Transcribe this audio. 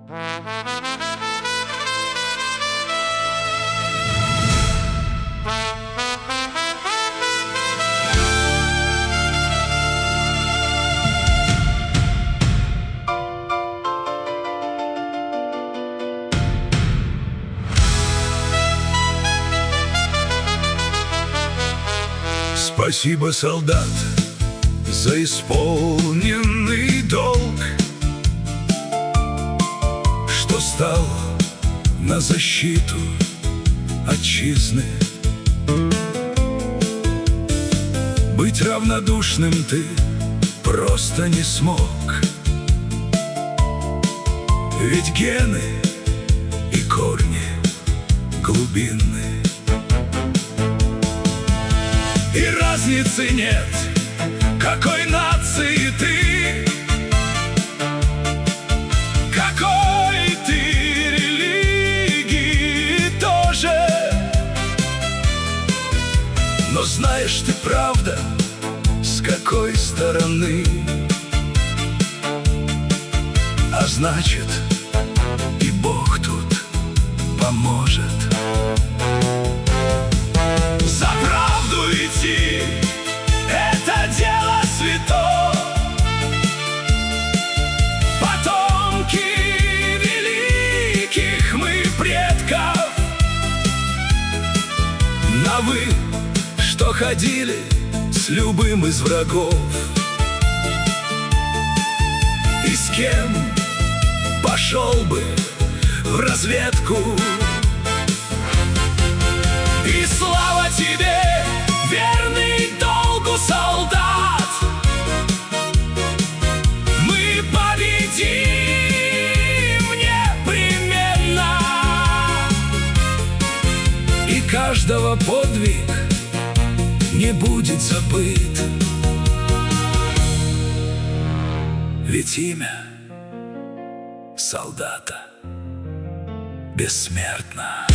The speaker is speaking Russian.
Спасибо, солдат, за исполненный долг, что стал на защиту отчизны. Быть равнодушным ты просто не смог, ведь гены и корни глубинные. И разницы нет, какой нации ты, какой ты религии тоже. Но знаешь ты правда, с какой стороны, а значит, и Бог тут поможет. За правду идти — это дело святое. Потомки великих мы предков, на вы, что ходили с любым из врагов. И с кем пошел бы в разведку. И слава тебе, верный долгу солдат! Мы победим непременно, и каждого подвиг не будет забыт, ведь имя солдата бессмертно.